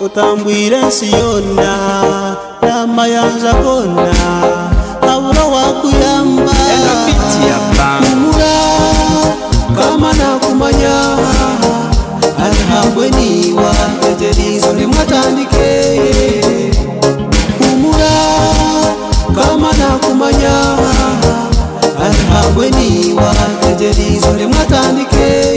utambwire ensi yonna n'amayanja gonna habura wakuyamba humura kama nakumanya arahabwe niwa tegereza nimwatandike humura kama nakumanya arahabwe niwa tegereza nimwatandike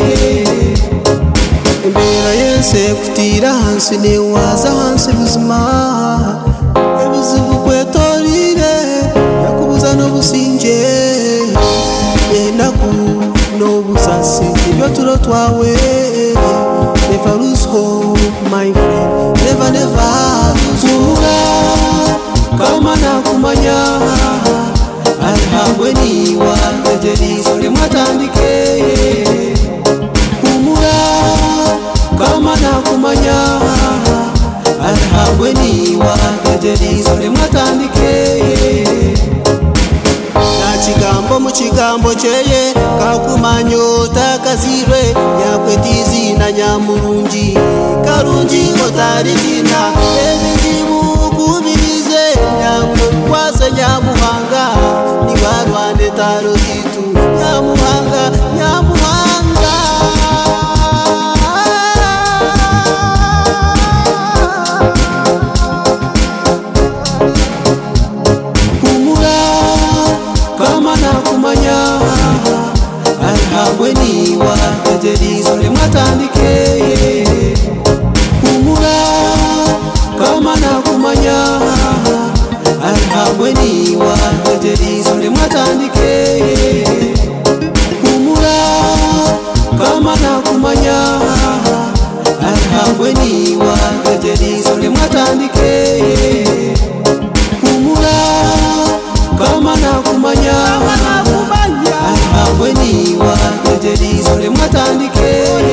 imbera yense kutira hansi newaza hansi buzima ebuzibu kwetorire yakubuza n'obusinje enaku n'obusasi ibyo turo twawe never lose hope my friend never lose hope kama nakumanya arahabwe niwa tegereza nimwatandike humura kama nakumanya arahabwe niwa tegereza nimwatandike nakigambo mu kigambo cyeye kakumanya otakazirwe yakwetizi na nyamurungi karungi otarikina ebizibu kubirize nyamukwase nyamuhanga nibarwane taro zitu nyamuhanga nakumanya arahabwe niwa tegereza nimwatandike humura kama nakumanya arahabwe niwa tegereza nimwatandike humura kama nakumanya arahabwe niwa tegereza nimwatandike humura kama nakumanya arahabwe niwa tegereza nimwatandike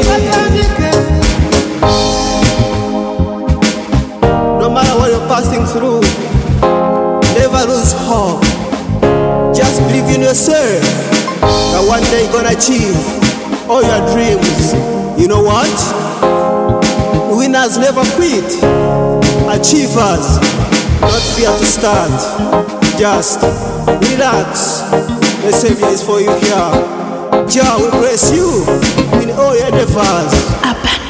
no matter what you're passing through never lose hope just believe in yourself that one day you're gonna achieve all your dreams. You know what? Winners never quit. Achievers not fear to start. Just relax. The Savior is for you here. Jah will bless you in all your endeavors.